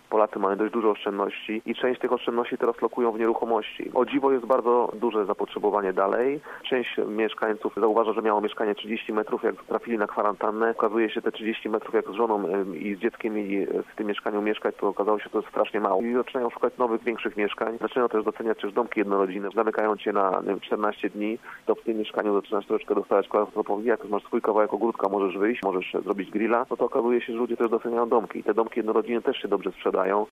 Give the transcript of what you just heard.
Polacy mają dość dużo oszczędności i część tych oszczędności teraz lokują w nieruchomości. O dziwo jest bardzo duże zapotrzebowanie dalej. Część mieszkańców zauważa, że miało mieszkanie 30 metrów, jak trafili na kwarantannę. Okazuje się te 30 metrów, jak z żoną i z dzieckiem mieli w tym mieszkaniu mieszkać, to okazało się, że to jest strasznie mało. I zaczynają szukać nowych, większych mieszkań. Zaczynają też doceniać też domki jednorodzinne. Zamykają cię na 14 dni, to w tym mieszkaniu zaczynasz troszeczkę dostawać klaustrofobii. Jak masz swój kawałek ogródka, możesz wyjść, możesz zrobić grilla, no to okazuje się, że ludzie też doceniają domki. I te domki jednorodzinne też się dobrze sprzedają.